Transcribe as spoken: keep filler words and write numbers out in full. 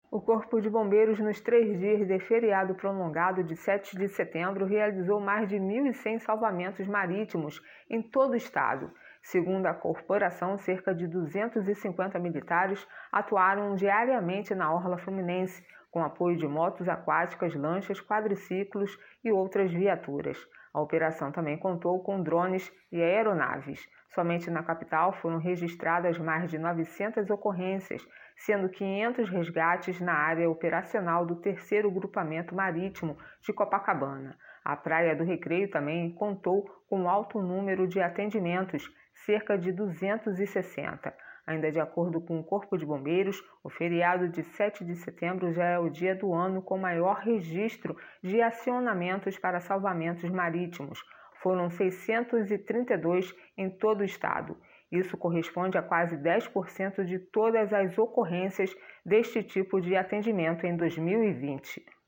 O Corpo de Bombeiros, nos três dias de feriado prolongado de sete de setembro, realizou mais de mil e cem salvamentos marítimos em todo o estado. Segundo a corporação, cerca de duzentos e cinquenta militares atuaram diariamente na orla fluminense, com apoio de motos aquáticas, lanchas, quadriciclos e outras viaturas. A operação também contou com drones e aeronaves. Somente na capital foram registradas mais de novecentas ocorrências, sendo quinhentos resgates na área operacional do terceiro Grupamento Marítimo de Copacabana. A Praia do Recreio também contou com alto número de atendimentos, cerca de duzentos e sessenta. Ainda de acordo com o Corpo de Bombeiros, o feriado de sete de setembro já é o dia do ano com maior registro de acionamentos para salvamentos marítimos. Foram seiscentos e trinta e dois em todo o estado. Isso corresponde a quase dez por cento de todas as ocorrências deste tipo de atendimento em dois mil e vinte.